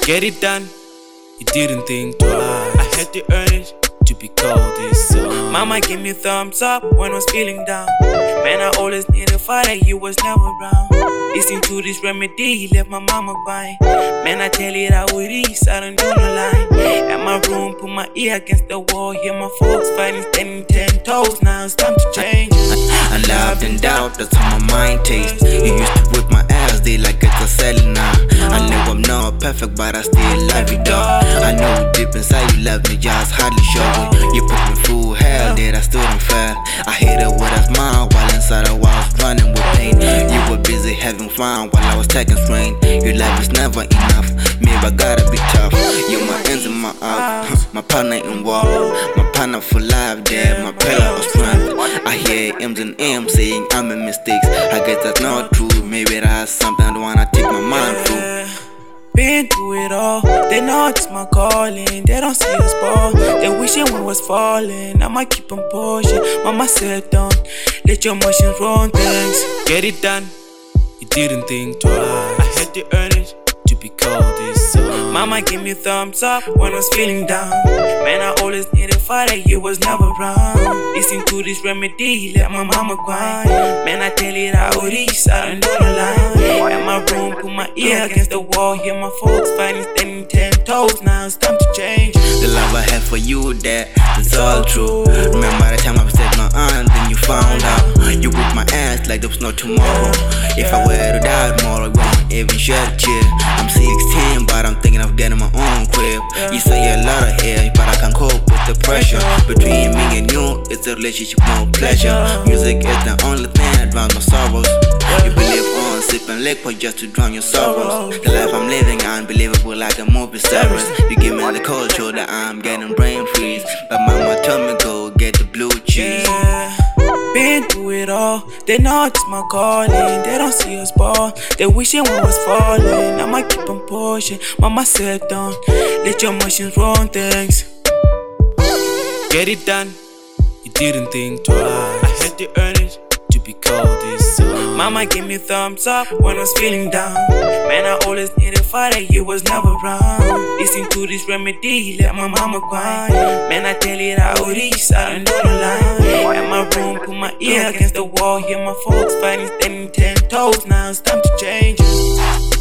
Get it done, you didn't think twice. I had the urge to be cold this song. Mama gave me thumbs up when I was feeling down. Man, I always needed a fighter, you was never around. Listen to this remedy, left my mama crying. Man, I tell it how it is, I don't do no lie. At my room, put my ear against the wall, hear my folks fighting, standing 10 toes. Now it's time to change. I loved and doubt, that's how my mind tastes. You used to whip my ass, they like it's a selling now. I know I'm not perfect, but I still love you, dog. I know deep inside you love me, just hardly show it. You put me through hell, that I still don't fail. I hit it with a smile, while inside I was running with pain. You were busy having fun, while I was taking strain. Your life is never enough, maybe I gotta be tough. You're my ends and my out, my partner in war, my partner for life, there, my pillar of strength. I hear M's and M's saying I'm in mistakes. I guess that's not true, maybe that's something I don't wanna take my mind through. Been through it all, they know it's my calling. They don't see us fall, they wishing we was falling. I might keep on pushing, mama said don't let your emotions run things. Get it done, you didn't think twice. I had the urge to be cold this song. Mama gave me thumbs up when I was feeling down. Man, I always needed a fighter, you was never around. Listen to this remedy, let my mama cry. Man, I tell it how it is, I don't do no lie. At my room, put my ear against the wall, hear my folks fighting, standing 10 toes. Now it's time to change. The love I have for you, that's all true. Remember the time I set my aunt, then you found out. You whipped my ass like there was no tomorrow. If I were to die tomorrow, I won't even shed a tear. I'm 16, but I'm thinking of getting my own crib. You say a lot of hair, but I can cope with the pressure. Between me and you, it's a relationship, no pleasure. Music is the only thing that drowns my sorrows. You believe on sipping liquor just to drown your sorrows. The life I'm living, unbelievable like a movie series. You give me the culture that I'm getting brain freeze. But mama told me go get the blue cheese. Been through it all, they know it's my calling. They don't see us ball, they wishing we was falling. I might keep on pushing, mama said don't let your emotions run things. Get it done, you didn't think twice. I had the urge to be cold this song. Mama gave me thumbs up when I was feeling down. Man, I always needed a fighter, you was never around. Listen to this remedy, let my mama cry. Man, I tell it how it is, I don't do no lie. At my room, put my ear against the wall, hear my folks fighting, standing 10 toes. Now it's time to change.